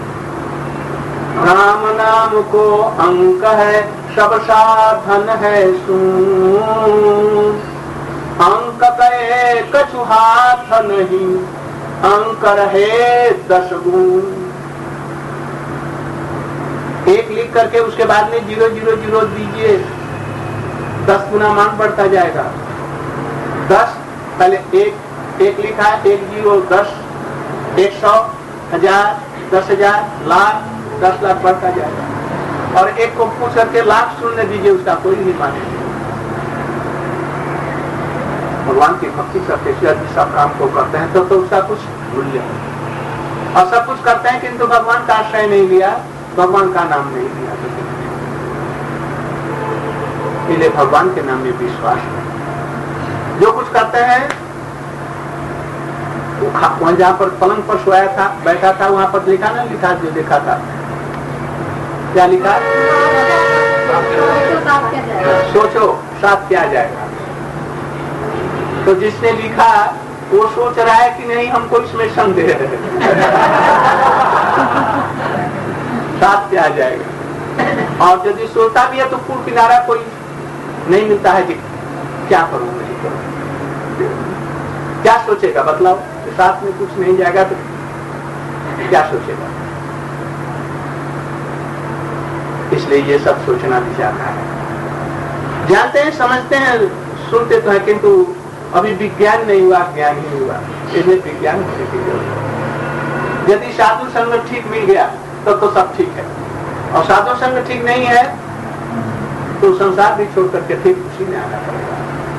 राम नाम को अंक है, सब साधन है सुन। अंक गए कछु हाथ नहीं, अंक रहे दस गुण। एक लिख करके उसके बाद में जीरो जीरो जीरो दीजिए, दस गुना मान बढ़ता जाएगा। दस पहले एक एक लिखा, एक जीरो दस, एक सौ, हजार, दस हजार, लाख, दस लाख बढ़ता जाएगा। और एक को पूछ करके लाख शून्य दीजिए, उसका कोई नहीं मानेगा। भगवान की भक्ति करते यदि सब काम को करते हैं तो, तो उसका कुछ मूल्य है। और सब कुछ करते हैं किंतु भगवान का आश्रय नहीं लिया, भगवान का नाम नहीं लिया, इसलिए भगवान के नाम में विश्वास है। जो कुछ करते हैं वहां जहां पर पलंग पर सोया था, बैठा था, वहां पर लिखा ना, लिखा जो देखा था, क्या लिखा? सोचो साथ क्या जाएगा। तो जिसने लिखा वो सोच रहा है कि नहीं हमको इसमें संदेह है, साथ क्या जाएगा। और यदि सोचता भी है तो पूर्व किनारा कोई नहीं मिलता है कि क्या करूं नहीं करूं, क्या सोचेगा बतलाओ। साथ में कुछ नहीं जाएगा तो क्या सोचेगा? इसलिए ये सब सोचना भी चाहता है। जानते हैं, समझते हैं, सुनते तो है, किंतु अभी विज्ञान नहीं हुआ, ज्ञान ही हुआ। इसलिए विज्ञान होने की जरूरत है। यदि साधु संग ठीक मिल गया तो तो सब ठीक है, और साधु संग ठीक नहीं है तो संसार भी छोड़ करके फिर उसी में आना पड़ेगा।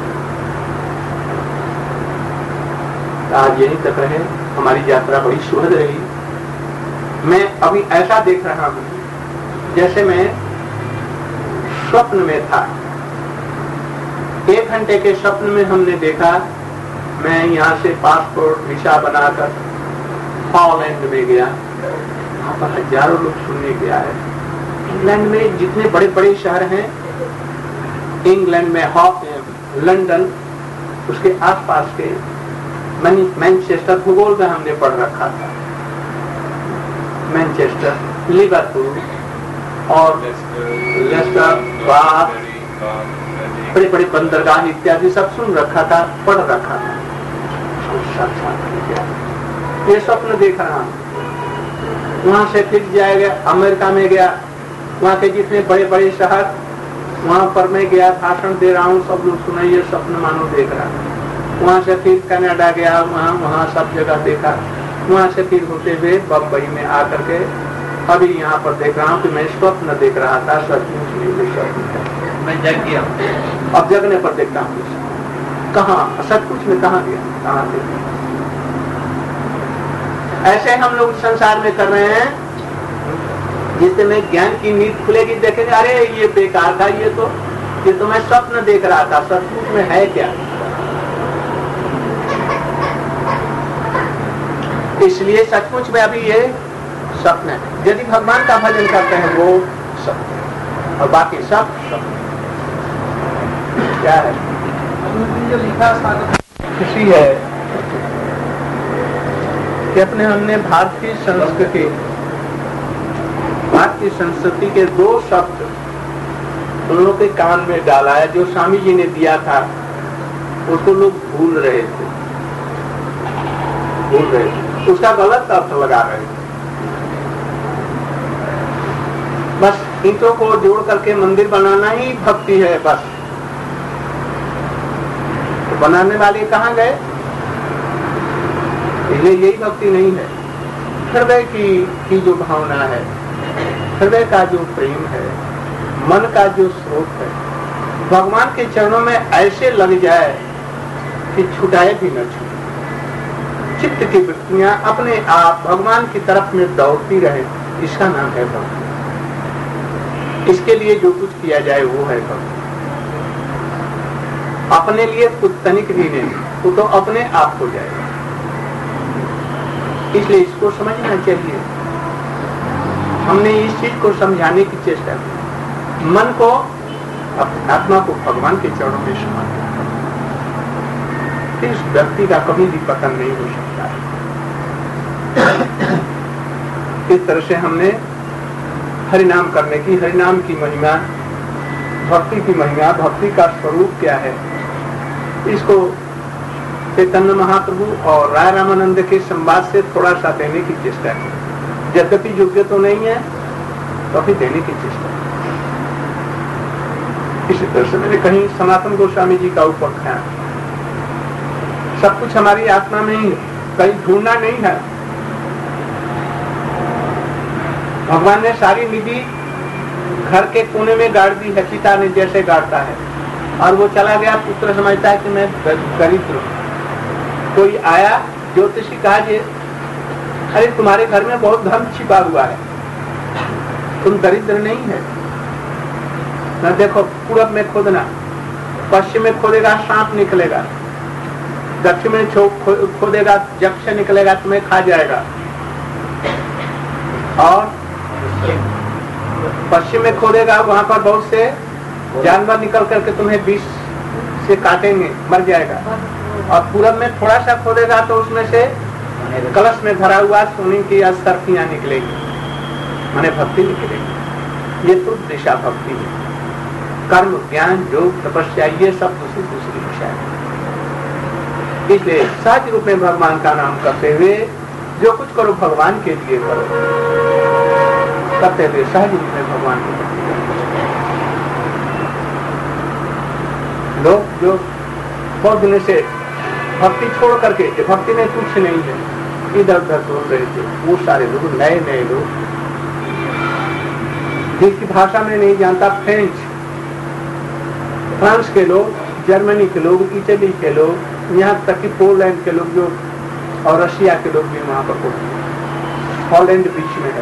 आज यहीं तक रहे, हमारी यात्रा बड़ी सुखद रही। मैं अभी ऐसा देख रहा हूं जैसे मैं स्वप्न में था। एक घंटे के स्वप्न में हमने देखा, मैं यहाँ से पासपोर्ट वीसा बनाकर हॉलैंड में गया। वहां पर हजारों लोग सुनने के आए। इंग्लैंड में जितने बड़े बड़े शहर हैं, इंग्लैंड में लंदन, उसके आसपास के मैनचेस्टर, भूगोल में हमने पढ़ रखा था। मैनचेस्टर, लिवरपूल और लेस्टर, बाथ, बड़े बड़े बंदरगाह इत्यादि सब सुन रखा था, पढ़ रखा था। ये स्वप्न देख रहा हूं। वहां से फिर जाएगा, अमेरिका में गया, वहां के जितने बड़े बड़े शहर, वहां पर मैं गया, भाषण दे रहा हूँ, सब लोग सुना, ये स्वप्न मानो देख रहा। वहां से फिर कनाडा गया, वहां वहां सब जगह देखा। वहां से फिर होते हुए बम्बई में आकर के अभी यहाँ पर देख रहा हूँ कि मैं स्वप्न देख रहा था, सचमुच नहीं स्वप्न है। मैं जग गया, अब जगने पर देखता हूँ कहाँ सचमुच में कहाँ गया, कहाँ देखा। ऐसे हम लोग संसार में कर रहे हैं। जिस में ज्ञान की नींद खुलेगी, देखेंगे अरे ये बेकार था, ये तो ये तो मैं स्वप्न देख रहा था, सचमुच में है क्या। इसलिए सचमुच में अभी ये स्वप्न है। यदि भगवान का भजन करते हैं वो स्वप्न, और बाकी सब स्वप्न। क्या है जो लिखा खुशी है कि अपने हमने भारतीय संस्कृति भारतीय संस्कृति के दो शब्द उन लोगों के कान में डाला है, जो स्वामी जी ने दिया था उसको लोग भूल रहे थे भूल रहे थे उसका गलत अर्थ लगा रहे थे। बस ईंटों को जोड़ करके मंदिर बनाना ही भक्ति है। बस तो बनाने वाले कहाँ गए? ये यही भक्ति नहीं है। हृदय की की जो भावना है, हृदय का जो प्रेम है, मन का जो स्रोत है, भगवान के चरणों में ऐसे लग जाए कि छुटाए भी न छूटे। चित्त की वृत्तियां अपने आप भगवान की तरफ में दौड़ती रहे, इसका नाम है भक्ति। इसके लिए जो कुछ किया जाए वो है भक्ति। अपने लिए कुछ तनिक भी नहीं, वो तो अपने आप हो जाएगा। इसलिए इसको समझना चाहिए। हमने इस चीज को समझाने की चेष्टा की। मन को, आत्मा को भगवान के चरणों में समर्पित इस व्यक्ति का कभी भी पतन नहीं हो सकता है। इस तरह से हमने हरिनाम करने की, हरिनाम की महिमा, भक्ति की महिमा, भक्ति का स्वरूप क्या है, इसको चैतन्य महाप्रभु और राय रामानंद के संवाद से थोड़ा सा देने की चेष्टा की। यद्यपि योग्य तो नहीं है तो भी देने की चेष्टा की। इसी तरह से मैंने कहीं सनातन गोस्वामी जी का उपाख्यान, सब कुछ हमारी आत्मा में ही, कहीं ढूंढना नहीं है। भगवान ने सारी निधि घर के कोने में गाड़ दी है, चिता ने जैसे गाड़ता है, और वो चला गया। पुत्र समझता है कि मैं दरिद्र हूं। कोई आया ज्योतिषी, कहा जी अरे तुम्हारे घर में बहुत धन छिपा हुआ है, तुम दरिद्र नहीं है ना। देखो पूरब में खोदना, पश्चिम में खोदेगा सांप निकलेगा, दक्षिण में खोदेगा यक्ष निकलेगा, तुम्हें खा जाएगा। और पश्चिम में खोदेगा, वहां पर बहुत से जानवर निकल करके तुम्हें विष से काटेंगे, मर जाएगा। और पूरब में थोड़ा सा खोदेगा तो उसमें से कलश में भरा हुआ सोने की असरफियां निकलेगी, माने भक्ति निकलेगी। ये तो दिशा भक्ति है। कर्म, ज्ञान, योग, तपस्या, ये सब दूसरी दूसरी दिशा है। इसलिए सहज रूप में भगवान का नाम करते हुए जो कुछ करो भगवान के लिए करो, करते थे सहज रूप में भगवान को। लोग जो बहुत दिन से भक्ति छोड़ करके, भक्ति में कुछ नहीं है, इधर उधर ढूंढ रहे थे, वो सारे लोग नए नए लोग जिसकी भाषा में नहीं जानता, फ्रेंच, फ्रांस के लोग, जर्मनी के लोग, इटली के लोग, यहाँ तक कि पोलैंड के लोग जो, और रशिया के लोग भी वहां पर पहुंचे। हॉलैंड बीच में है,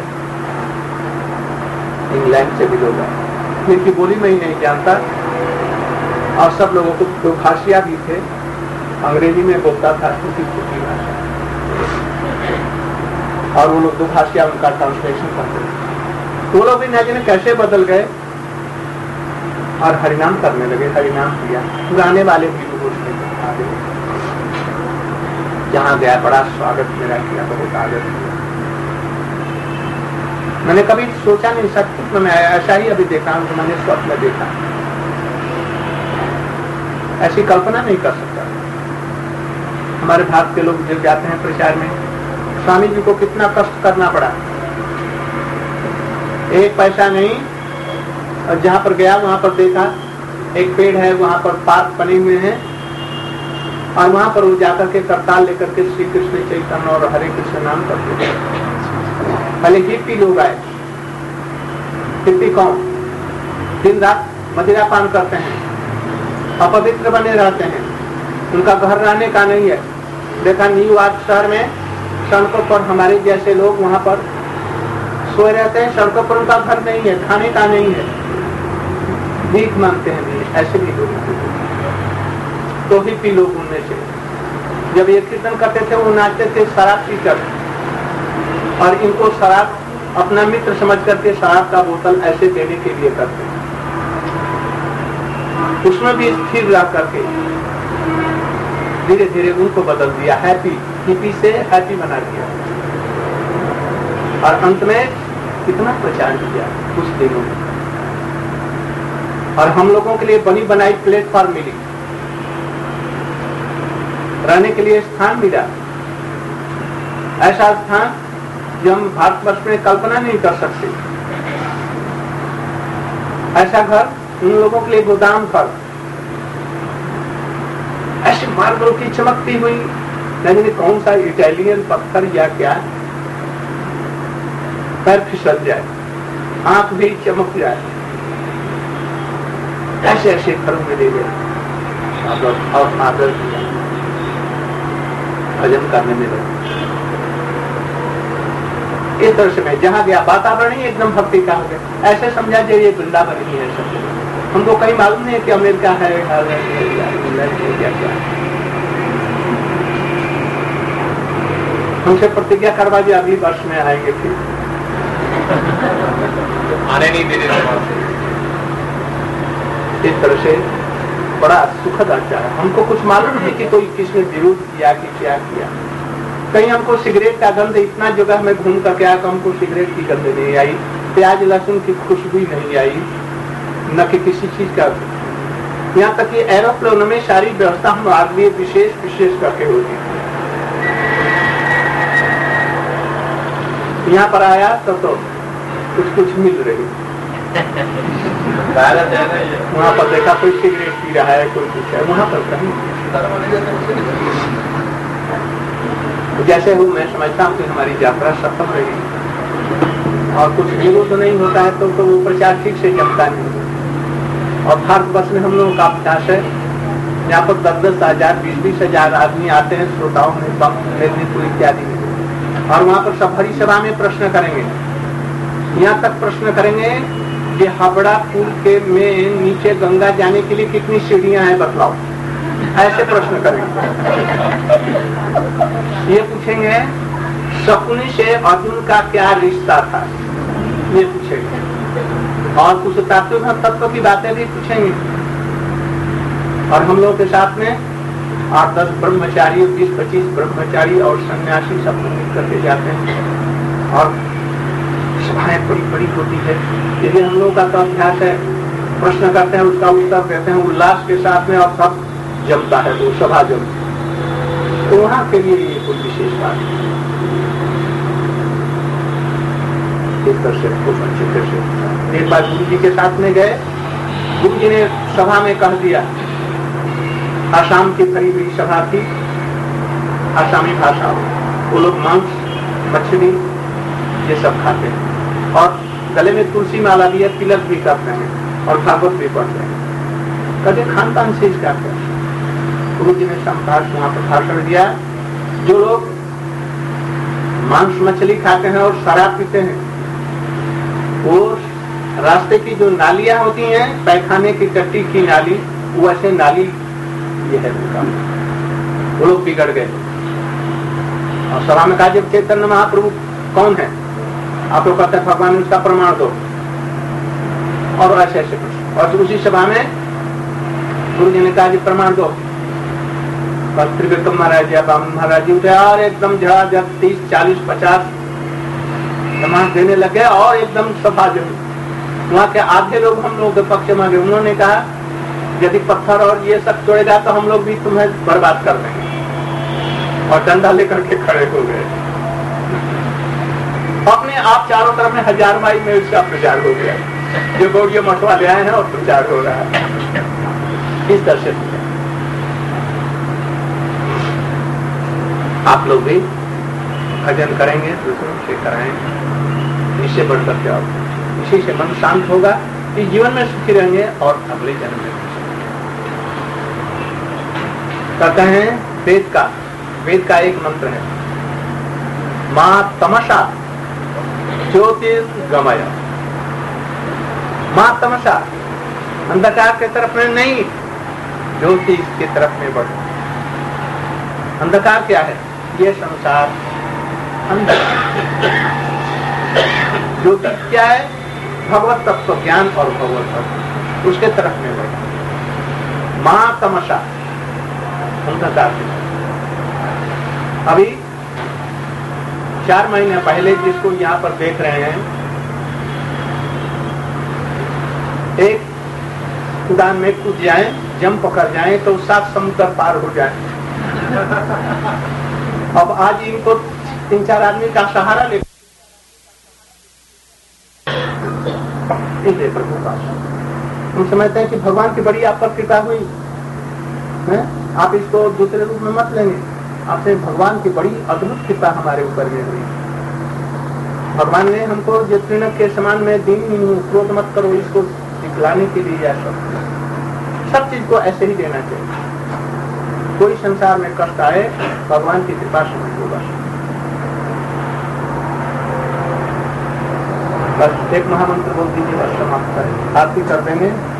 इंग्लैंड से भी लोग आए, जिनकी बोली में ही नहीं जानता, और सब लोगों को दो भाषिया भी थे, अंग्रेजी में बोलता था टूटी फूटी भाषा, और वो लोग दो भाषिया उनका ट्रांसलेशन करते थे। वो लोग भी न जाने कैसे बदल गए और हरिनाम करने लगे, हरिनाम किया। पुराने वाले भी लोग उसमें आगे, जहां गया बड़ा स्वागत मेरा किया, बहुत आदर किया। मैंने कभी सोचा नहीं, सचमुच में मैं ऐसा ही अभी देखा हूं, तो मैंने स्वप्न में देखा, ऐसी कल्पना नहीं कर सकता। हमारे भारत के लोग जब जाते हैं प्रचार में, स्वामी जी को कितना कष्ट करना पड़ा, एक पैसा नहीं, और जहां पर गया वहां पर देखा एक पेड़ है, वहां पर पार्क बने हुए हैं, और वहां पर वो जाकर के करताल लेकर के श्री कृष्ण चैतन्य और हरे कृष्ण नाम करते हैं। पहले हिप्पी लोग आए, हिप्पी कौन, दिन रात मदिरा पान करते हैं, अपवित्र बने रहते हैं, उनका घर रहने का नहीं है। देखा न्यूयॉर्क शहर में सड़कों पर हमारे जैसे लोग वहां पर सोए रहते हैं, सड़कों पर उनका घर नहीं है, खाने का नहीं है, भीख मांगते हैं भी, ऐसे भी लोग। तो ही पी लोग उनमें से जब ये कीर्तन करते थे, वो नाचते थे शराब पीकर, और इनको शराब अपना मित्र समझ करके शराब का बोतल ऐसे देने के लिए करते थे। उसमें भी स्थिर रह करके धीरे धीरे उनको बदल दिया, हैप्पी, हिप्पी से हैप्पी बना दिया, और अंत में कितना प्रचार किया कुछ दिनों में। और हम लोगों के लिए बनी बनाई प्लेटफॉर्म मिली, रहने के लिए स्थान मिला, ऐसा स्थान जो हम भारतवर्ष में कल्पना नहीं कर सकते। ऐसा घर उन लोगों के लिए गोदाम घर, ऐसे मार्बल की चमकती हुई, न जाने कौन सा इटालियन पत्थर या क्या, पैर फिसल जाए, आंख भी चमक जाए, ऐसे ऐसे घरों में ले गए और आदर किया, भजन करने में लगे। इस तरह से मैं जहां गया वातावरण ही एकदम भक्ति का हो गया, ऐसे समझा जाए ये वृंदावन ही है। सब हमको कहीं मालूम नहीं है कि अमेरिका है, क्या क्या। हमसे प्रतिज्ञा करवा दिया अगली वर्ष में आएंगे, फिर आने नहीं दे रहे। इस तरह से बड़ा सुखद अच्छा है। हमको कुछ मालूम है कि कोई किसने विरोध किया कि क्या किया। कहीं हमको सिगरेट का गंध, इतना जगह में घूम करके आया तो हमको सिगरेट की गंध नहीं आई, प्याज लहसुन की खुशबू नहीं आई, न कि किसी चीज का। यहाँ तक कि एरोप्लेन में सारी व्यवस्था हम आदमी विशेष विशेष करके होती है। यहाँ पर आया तो, तो कुछ कुछ मिल रही, वहाँ पर देखा कोई सिगरेट पी रहा है, कोई कुछ है, वहाँ पर कहीं जैसे वो मैं समझता हूँ कि हमारी यात्रा सफल रही और कुछ विरोध नहीं होता है तो, तो वो प्रचार ठीक से जमता नहीं। और भारतवर्ष में हम लोगों का अभ्यास है, यहाँ पर दस दस हजार बीस बीस हजार आदमी आते हैं श्रोताओं में, मेदिनीपुर इत्यादि में, और वहाँ पर सब भरी सभा में प्रश्न करेंगे। यहाँ तक प्रश्न करेंगे कि हावड़ा पुल के में नीचे गंगा जाने के लिए कितनी सीढ़ियां हैं बतलाओ, ऐसे प्रश्न करेंगे। ये पूछेंगे शकुनी से अर्जुन का क्या रिश्ता था, ये पूछेंगे, और कुछ तत्व तत्व की बातें भी पूछेंगे। और हम लोगों के साथ में आठ दस ब्रह्मचारी, बीस पच्चीस ब्रह्मचारी और सन्यासी सब मिल करके जाते हैं, और सभाएं बड़ी बड़ी होती है। यदि हम लोगों का तो अभ्यास है, प्रश्न करते हैं उसका उत्तर देते हैं उल्लास के साथ में, और सब जमता है, वो सभा जमती है। तो वहाँ के लिए ये कोई विशेष बात नहीं। इस तरह से खूब अच्छी तरह से। एक बार गुरु जी के साथ में गए, गुरु जी ने सभा में कह दिया, आसाम की भरी हुई सभा थी, आसामी भाषा, वो लोग मांस मछली ये सब खाते हैं और गले में तुलसी माला भी है, तिलक भी करते हैं और भागवत भी पढ़ते हैं। कभी खान पान से क्या है? गुरु जी ने संभाष वहां पर भाषण दिया, जो लोग मांस मछली खाते हैं और शराब पीते हैं, वो रास्ते की जो नालियां होती हैं, पैखाने की टट्टी की नाली, वो ऐसे नाली ये है उनका, वो लोग बिगड़ गए। और सभा में कहा, जब चैतन्य महाप्रभु कौन है? आप लोग कहते हैं भगवान, उसका प्रमाण दो, और ऐसे ऐसे कुछ। और उसी सभा में गुरु जी ने कहा जी प्रमाण दो, त्रिविक्रम महाराज या बामन महाराज जी उठे और एकदम झड़ाझड़ तीस चालीस पचास प्रमाण देने लगे और एकदम सभा जो वहाँ के आधे लोग हम लोग के पक्ष में गए। उन्होंने कहा यदि पत्थर और ये सब तोड़ेगा तो हम लोग भी तुम्हें बर्बाद कर देंगे, और डंडा लेकर के खड़े हो गए। अपने आप चारों तरफ में हजार माइल में उसका प्रचार हो गया, जो गौड़िया मठवा ले आए हैं और प्रचार हो रहा है। इस तरह से आप लोग भी भजन करेंगे, दूसरों से कराएंगे, इससे बढ़कर क्या होगा? इसी से मन शांत होगा कि जीवन में सुखी रहेंगे और अगले जन्म में कहते हैं। वेद का वेद का एक मंत्र है, मां तमसा ज्योतिर्गमय। मां तमसा, अंधकार के तरफ में नहीं, ज्योति की तरफ में बढ़ो। अंधकार क्या है? ये संसार अंधकार। ज्योति क्या है? भगवत तत्व ज्ञान और भगवत तत्व, उसके तरफ में बढ़ो। मां तमसा, अंधकार। अभी चार महीने पहले जिसको यहाँ पर देख रहे हैं, एक उड़ान में कूद जाए, जम पकड़ जाए तो सात समुद्र पार हो जाए। अब आज इनको तीन चार आदमी का सहारा ले प्रभु का। हम समझते हैं कि भगवान की बड़ी आप पर कृपा हुई है, आप इसको दूसरे रूप में मत लेंगे। आपसे भगवान की बड़ी अद्भुत कृपा हमारे ऊपर में हुई। भगवान ने हमको जो तृणक के समान में दीन क्रोध मत करो, इसको दिखलाने के लिए या सब सब चीज को ऐसे ही देना चाहिए। कोई संसार में कष्ट आए, भगवान की कृपा से होगा। बस एक महामंत्र बोल दीजिए, बस समाप्त करें। आरती कर देंगे।